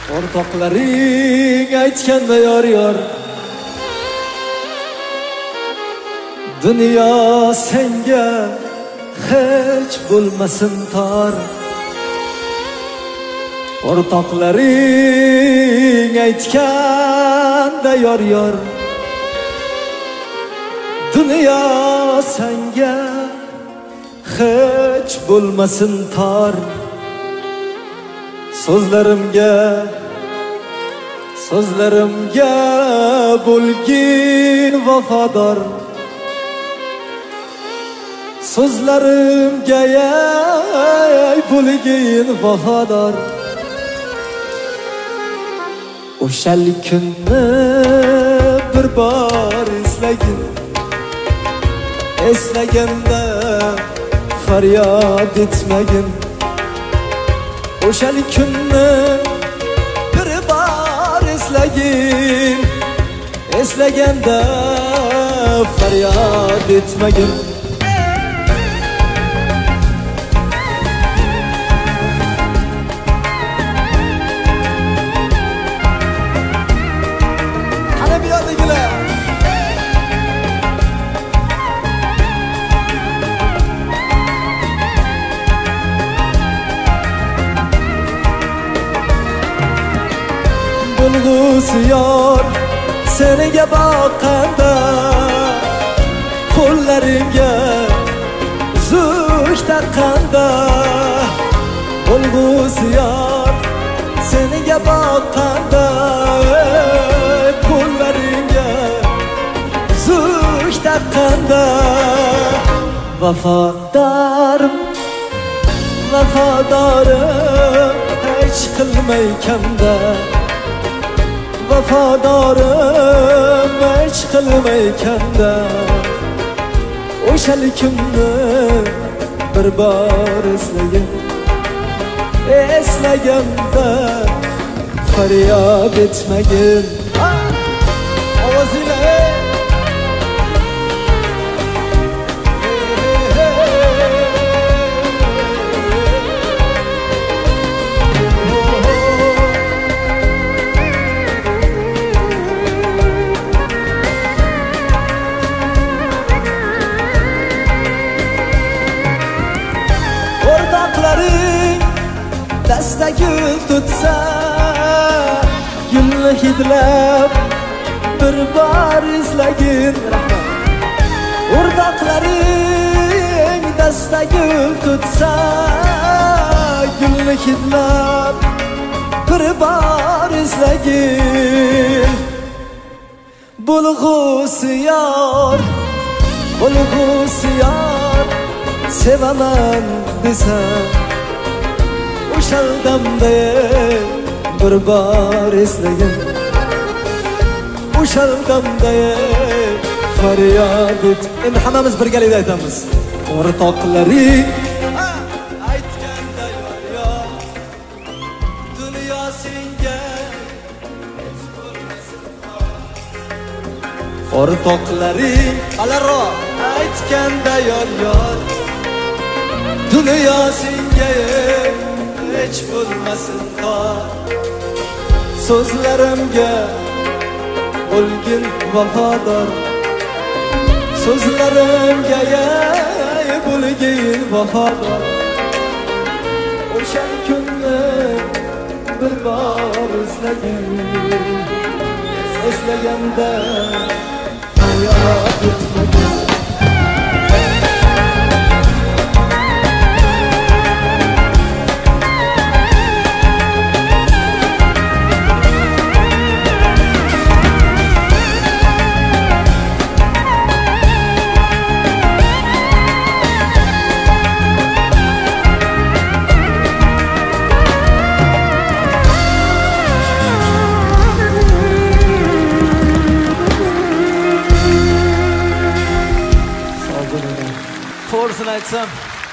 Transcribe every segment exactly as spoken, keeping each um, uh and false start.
O'rtoqlaring aytganda yor yor, dunyo senga hech bo'lmasin tor. O'rtoqlaring aytganda yor yor, dunyo senga hech bo'lmasin tor. So'zlarimga So'zlarimga bo'lgin vafodor. So'zlarimga bo'lgin vafodor. O'shalik kunni bir bor eslagin, eslaganda faryod etmagin. O'shalik kunni bir bor eslagin, eslaganda faryod etmagin. Bulg'usi yor senga boqqanda, qo'llarimga uzuk taqqanda. Bulg'usi yor senga boqqanda, qo'llarimga uzuk taqqanda. Vafodorim, vafodorim hech qilmaykanda. Vafodorim hech qilmaykanda. O'shalik kunni bir bor eslagin, eslaganda faryod etmagin. Ovozinglar dasta gul tutsa, gulni hidlab bir bor izlagin. O'rtoqlaring dasta gul tutsa, gulni hidlab bir bor izlagin. Bulg'usi yor, bulg'usi yor sevaman desam, o'shal damda bir bor eslagin. O'shal damda faryod et. Endi hammamiz birgalikda aytamiz. O'rtoqlaring aytganda yor yor, dunyo senga hech bo'lmasin tor. O'rtoqlaring alaro aytganda yor yor, dunyo senga hech bo'lmasin tor. So'zlarimga bo'lgin vafodor. So'zlarimga bo'lgin vafodor. O'sha kunni bir bor eslagin, eslaganda faryod etmagin. To'g'risini aytsam,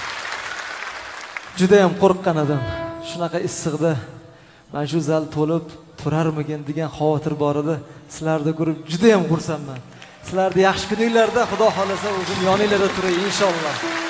juda ham qo'rqqan edim. Shunaqa issiqda men shu zal to'lib turarmikin degan xavotir bor edi. Sizlarni ko'rib juda ham xursandman. Sizlarni yaxshi kuninglarda Xudo xolasa o'zim yoninglarda turay inshaalloh.